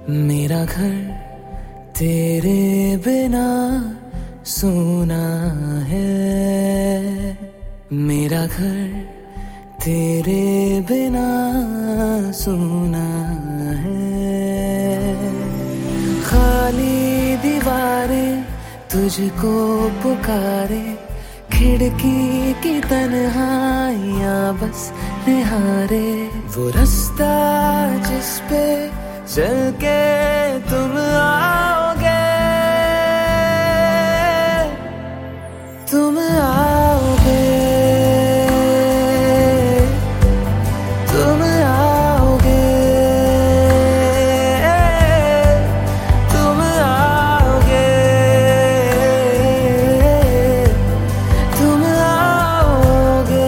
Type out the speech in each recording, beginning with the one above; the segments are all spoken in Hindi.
मेरा घर तेरे बिना सुना है। मेरा घर तेरे बिना सुना है। खाली दीवारें तुझको पुकारे, खिड़की की तन्हाइयां बस निहारे। वो रास्ता जिस पे चल के तुम आओगे, तुम आओगे, तुम आओगे, तुम आओगे, तुम आओगे।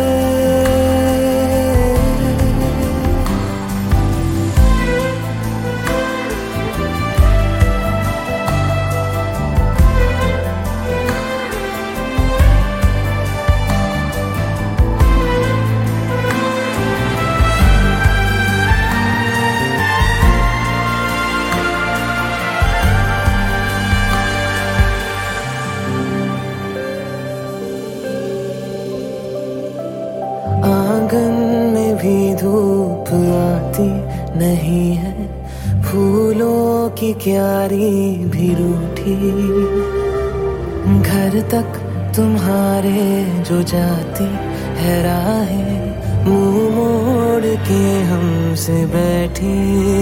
आंगन में भी धूप आती नहीं है, फूलों की क्यारी भी रूठी। घर तक तुम्हारे जो जाती है राहें, मुंह मोड़ के हमसे बैठी।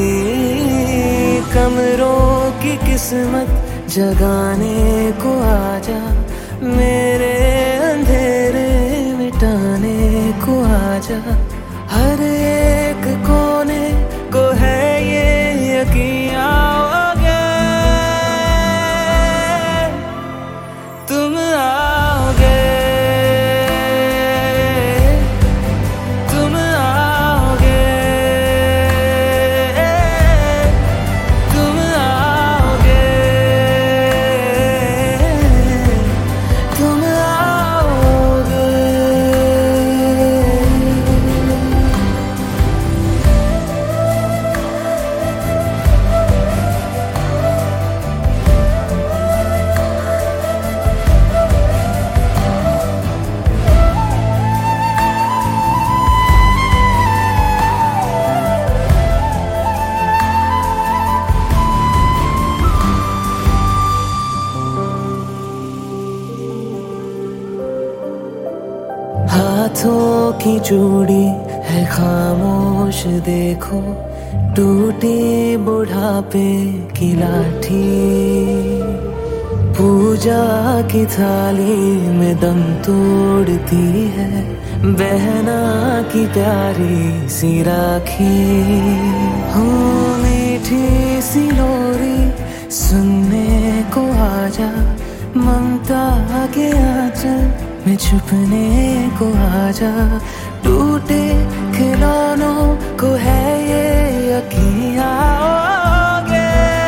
कमरों की किस्मत जगाने को आजा, मेरे अंधेरे मिटाने को आजा। हर एक कोने को है ये यकीन आओगे, तुम आओगे, तुम आओगे, तुम आओगे, तुम आओगे। हाथों की चूड़ी है खामोश देखो, टूटी बुढ़ापे की लाठी। पूजा की थाली में दम तोड़ती है, बहना की प्यारी सी राखी। हो मीठी सी लोरी सुनने को आजा, ममता के आंचल में छुपने को आजा। टूटे खिलौनों को है ये यकीन आओगे,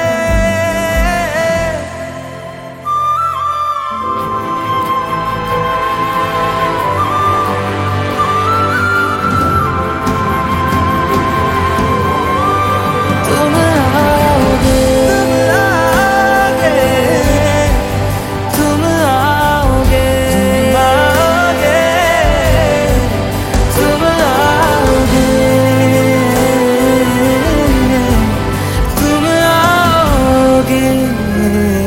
तुम आओगे, तुम आओगे, तुम आओगे, तुम आओगे, तुम आओगे।